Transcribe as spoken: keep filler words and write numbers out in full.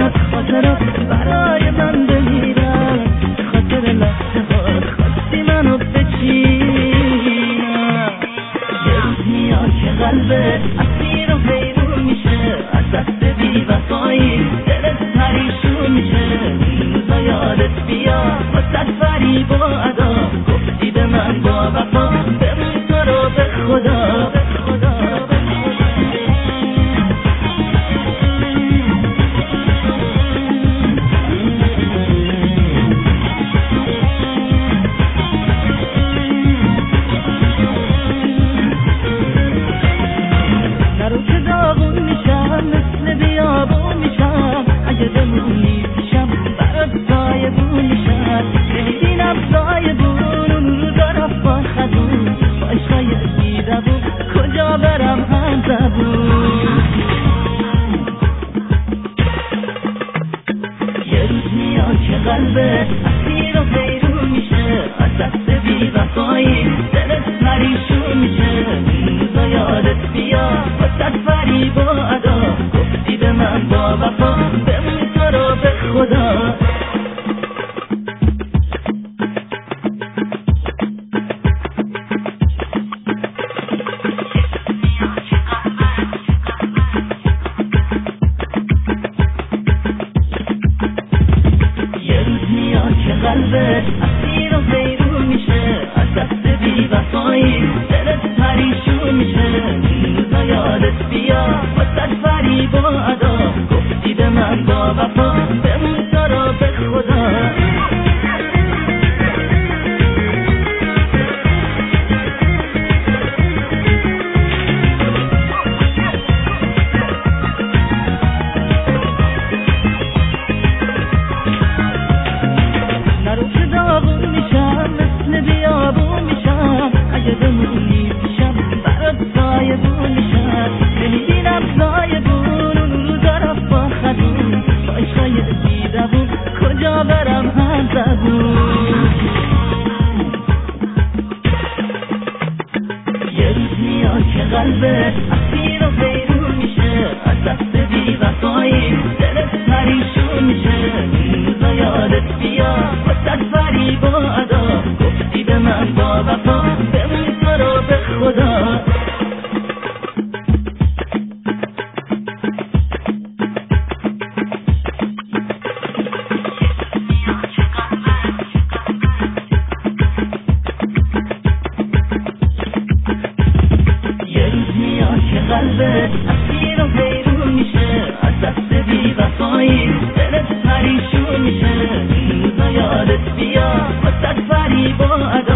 از خاطرات برای من بمیرن، خاطر لحظه هات خواستی منو بچینم. یه روز میاد که قلبت اسیر و حیرون میشه، از دست بی وفایی دلت پریشون میشه. این روزا یادت بیاد واسه فریب و ادا، گفتی به من با وفا بمون تو رو به خدا. نرو که داغون میشم مثل بیابون میشم، اگه بمونی پیشم برات سایبون میشم. نمیبینم سایبون اون روزا رفتن خدون، با عشقای دیدبون کجا برم هم زبون. یه روز میاد که قلبت اسیر و حیرون میشه، از دست بی وفایی دلت پریشون میشه. این روزا یادت بیاد واسه فریب و ادا، گفتی به من با وفا بمون تو رو به خدا. یه روز میاد که قلبت اسیر و حیرون میشه، از دست بی وفایی دلت پریشون میشه. این روزا یادت بیاد واسه فریب و ادا، گفتی به من با وفا بمون تو رو به خدا. نرو که داغون میشم مثل بیابون میشم، اگه بمونی پیشم برات سایبون میشم. نمیبینم سایبون اون روزا رفت با خدون، با عشقای دیدبون کجا برم هم زبون. یه روز میاد که قلبت اسیر و حیرون میشه، از دست بی وفایی دلت پریشون میشه. این روزا یادت بیاد واسه فریب و ادا، گفتی به من با وفا بمون تو رو به خدا. یه روز میاد که قلبت اسیر و حیرون میشه، از دست بی وفایی دلت پریشون میشه. این روزا یادت بیاد واسه فریب و ادا،